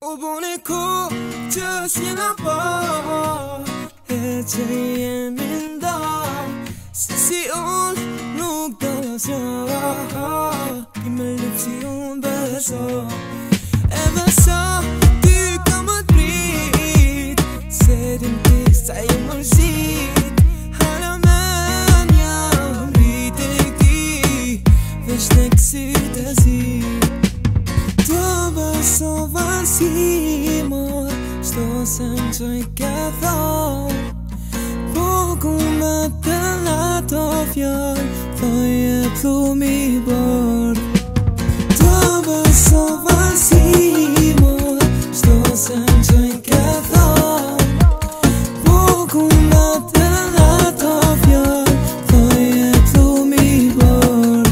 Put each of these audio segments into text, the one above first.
보내고 저 지나봐 해체의 민다 스시온 녹더서 힘을 립시온 벌써 Ever so du kommer bryt Sedan till säger shit Halaman jag bryter dig Versnek sydasi Toba sova simor Stå sen together Pågår natten av fjör För jag plom i bort Toba sova simor Stå sen together Pågår natten av fjör För jag plom i bort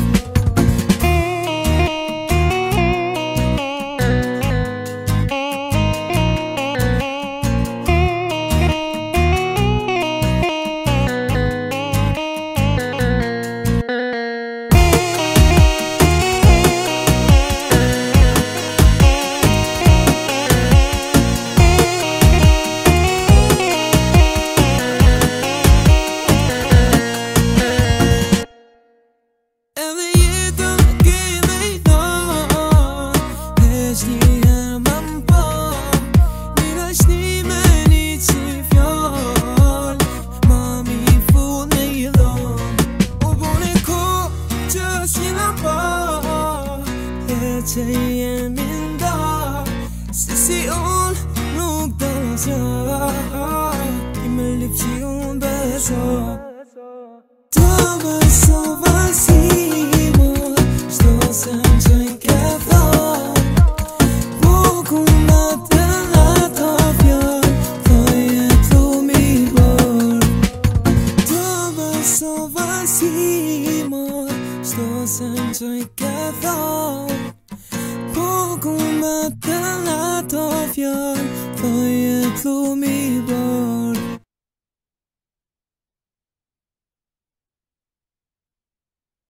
해체의 민다 스시온 녹더서 힘을 입시온 배서 Toba vacimo Estou sem together Pouco nada tovia Foi a plumi bor Toba vacimo Estou sem together Pouco nada tovia Foi a plumi